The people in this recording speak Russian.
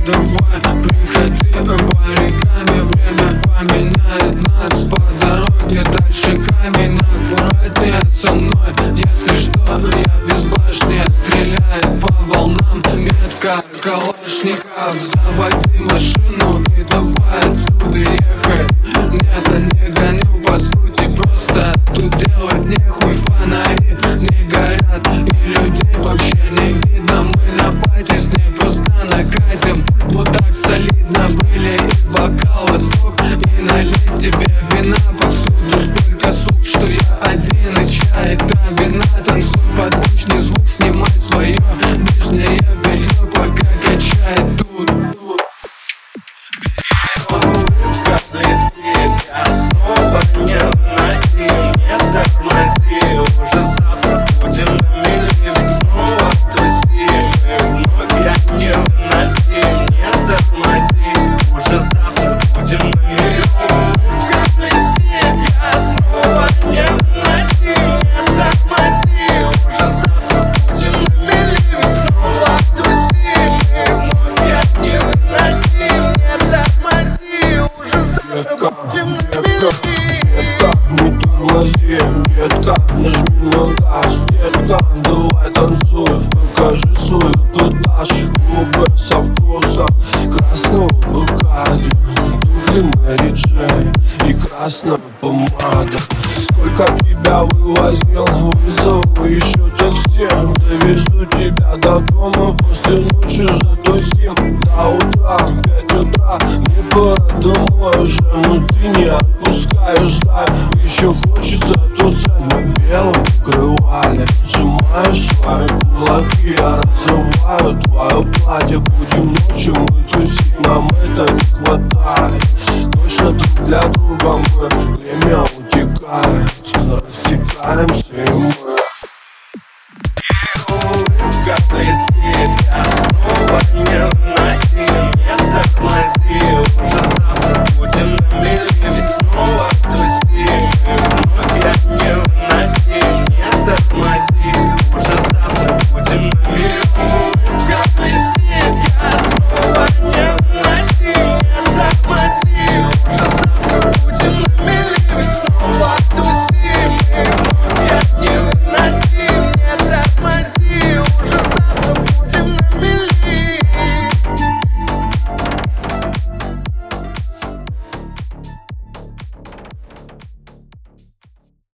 давай, приходи вариками. Время поменяет нас по дороге. Дальше камень, аккуратнее со мной. Если что, я без башни. Стреляет по волнам метка калашников. Заводи машину и давай отсюда ехать. Нет, не гоню, по сути, просто тут делать нехуй. Фонари не горят и людей вообще не видно. Мы на пати с ней просто накатим. Вот так солидно выли из бокала сок и налей себе вина. Повсюду столько сук, что я один и чай. Та вина, танцуй под мощный звук. Снимай свое нижнее белье, пока качает тут. Улыбка блестит, я снова не выноси. Не тормози, уже завтра будем на мели. Снова туси, мы вновь, я не выноси. Не тормози, уже завтра будем на мели. Улыбка блестит, я снова не выноси. Не тормози, уже завтра будем на мели. Снова туси, мы вновь, я не выноси. Не тормози, уже завтра будем на мели. Детка, не тормози, детка, нажми на газ. Детка, давай танцуй, покажи свою тудаш. Губы со вкусом красного Бакарди, туфли Мэри Джей и красная помада. Сколько тебя вывозил, вызову еще такси. Довезу тебя до дома после ночи затусим. До утра, 5 утра, мне пора домой уже. Но ты не отпускаешь, знаю, еще хочется тусать на белом покрывале. Сжимаешь свои кулаки, я разрываю твое платье. Будем ночью мы тусим, нам это не хватает. Точно друг для друга мы, время утекает. Растекаемся и